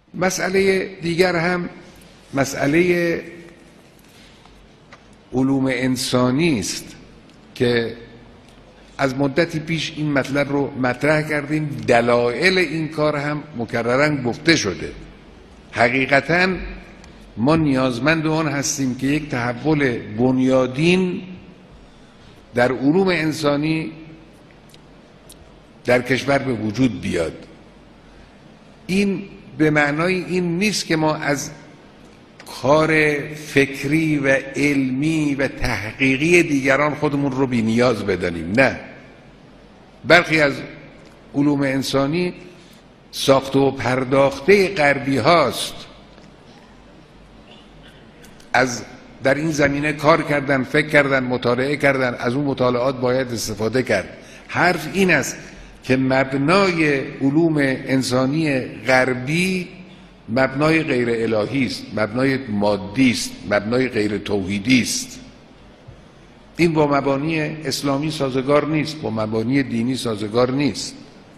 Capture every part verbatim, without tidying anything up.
مسئله دیگر هم مسئله علوم انسانی است که از مدتی پیش این مطلب رو مطرح کردیم. دلایل این کار هم مکرراً گفته شده. حقیقتاً ما نیازمند آن هستیم که یک تحول بنیادین در علوم انسانی در کشور به وجود بیاد. این به معنای این نیست که ما از کار فکری و علمی و تحقیقی دیگران خودمون رو بی نیاز بدانیم. نه، برخی از علوم انسانی ساخته و پرداخته غربی هاست. از در این زمینه کار کردن، فکر کردن، مطالعه کردن، از اون مطالعات باید استفاده کرد. حرف این است که مبنای علوم انسانی غربی مبنای غیر الهی است، مبنای مادی است، مبنای غیر توحیدی است. این با مبانی اسلامی سازگار نیست، با مبانی دینی سازگار نیست.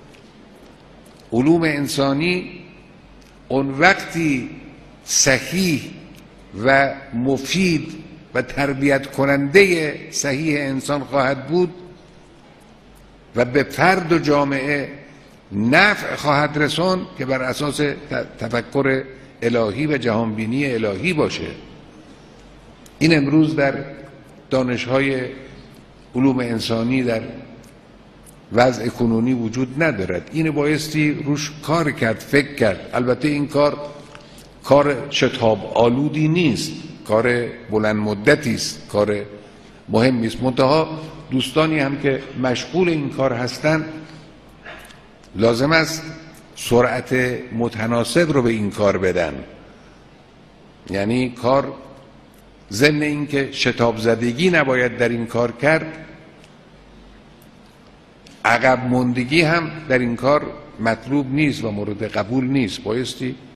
علوم انسانی اون وقتی صحیح و مفید و تربیت کننده صحیح انسان خواهد بود و به فرد و جامعه نفع خواهد رساند که بر اساس تفکر الهی و جهانبینی الهی باشه. این امروز در دانش‌های علوم انسانی در وضع کنونی وجود ندارد. این بایستی روش کار کرد، فکر کرد. البته این کار کار شتاب آلودی نیست، کار بلند مدتی است، کار مهمی است. منتها دوستانی هم که مشغول این کار هستند لازم است سرعت متناسب رو به این کار بدن. یعنی کار ضمن این که شتاب زدگی نباید در این کار کرد، عقب ماندگی هم در این کار مطلوب نیست و مورد قبول نیست. بایستی